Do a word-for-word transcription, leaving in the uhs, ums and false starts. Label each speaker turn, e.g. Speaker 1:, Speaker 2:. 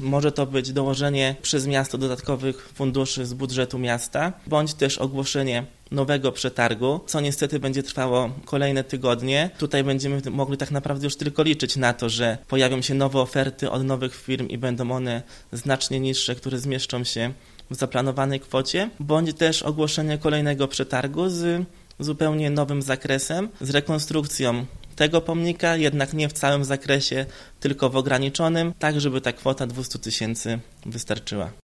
Speaker 1: Może to być dołożenie przez miasto dodatkowych funduszy z budżetu miasta, bądź też ogłoszenie nowego przetargu, co niestety będzie trwało kolejne tygodnie. Tutaj będziemy mogli tak naprawdę już tylko liczyć na to, że pojawią się nowe oferty od nowych firm i będą one znacznie niższe, które zmieszczą się w zaplanowanej kwocie, bądź też ogłoszenie kolejnego przetargu z zupełnie nowym zakresem, z rekonstrukcją tego pomnika, jednak nie w całym zakresie, tylko w ograniczonym, tak żeby ta kwota dwieście tysięcy wystarczyła.